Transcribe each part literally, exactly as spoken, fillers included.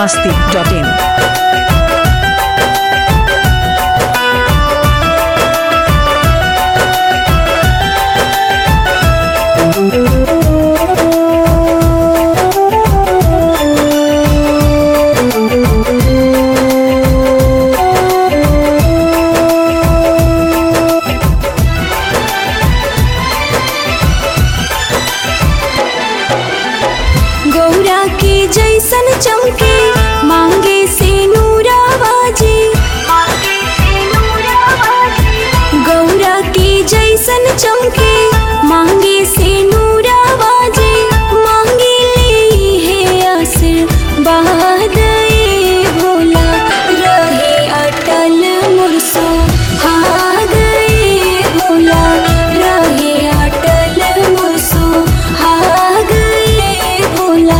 masti dot in. Gaura के जैसन चमके मांगे से नूराबाजी, गौरा के जैसन चमके मांगे से नूराबाजी, मांगे ले है आशीर्वाद ए भोला, रहे अटल मुरसो भाग ए भोला, रहे अटल मुरसो भाग ए भोला।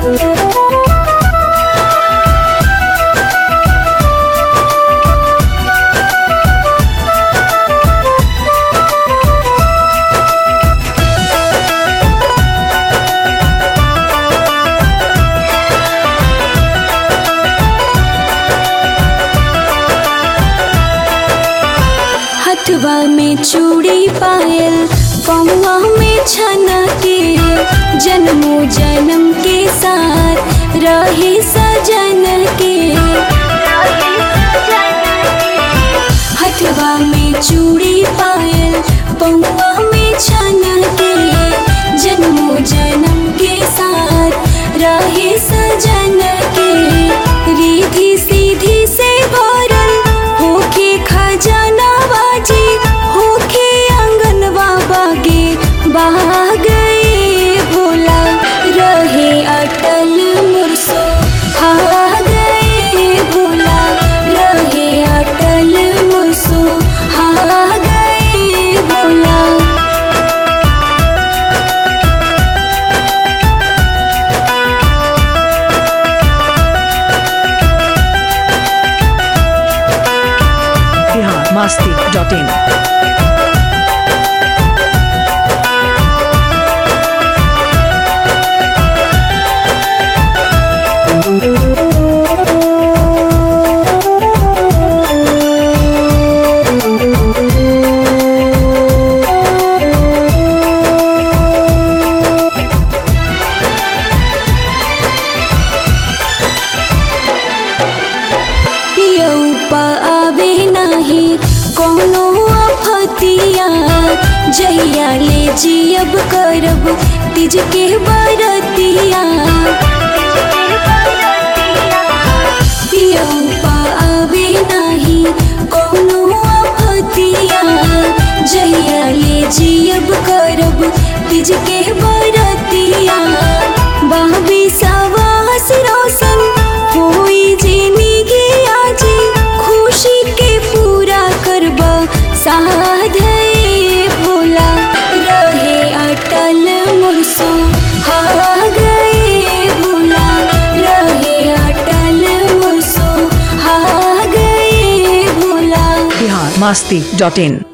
हथवा में चूड़ी पायल पौआ में छनके, जन्मों जन्म के साथ रहे सजन के। हथवा में चूड़ी पायल पौआ में छनके, जन्मों जन्म के साथ रहे सजन के। रिधि सीधी से भरल होके खजाना बाजी, होके आंगनवा बागे बाग ए भोला, रहे अटल मुरसो भाग ए भोला, रहे अटल मुरसो भाग ए Bhola. Bihar masti dot in. आवे नाही कोनो आफतिया, जहिया ले जियब करब तिज के बरतिया। पियौपा आवे नाही कोनो आफतिया, जहिया ले जियब करब तिज के बरतिया। बाबी सवास रोशन होई जिंदगी आजी, खुशी के पूरा करबा साध ए भोला, रहे अटल मुरसो भाग ए भोला, रहे अटल मुरसो भाग ए Bhola. Bihar masti dot in.